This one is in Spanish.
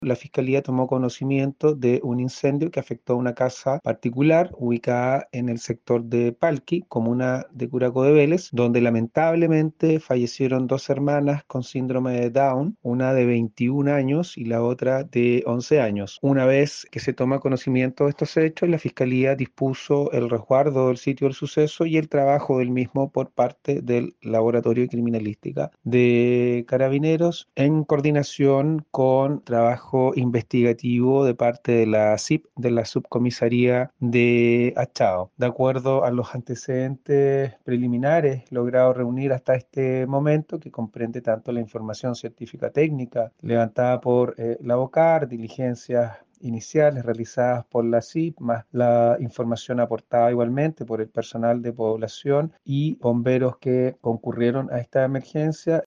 La Fiscalía tomó conocimiento de un incendio que afectó a una casa particular ubicada en el sector de Palqui, comuna de Curacó de Vélez, donde lamentablemente fallecieron dos hermanas con síndrome de Down, una de 21 años y la otra de 11 años. Una vez que se toma conocimiento de estos hechos, la Fiscalía dispuso el resguardo del sitio del suceso y el trabajo del mismo por parte del Laboratorio de Criminalística de Carabineros en coordinación con trabajo investigativo de parte de la SIP, de la Subcomisaría de Achao. De acuerdo a los antecedentes preliminares logrados reunir hasta este momento, que comprende tanto la información científica técnica levantada por la OCAR, diligencias iniciales realizadas por la SIP, más la información aportada igualmente por el personal de población y bomberos que concurrieron a esta emergencia,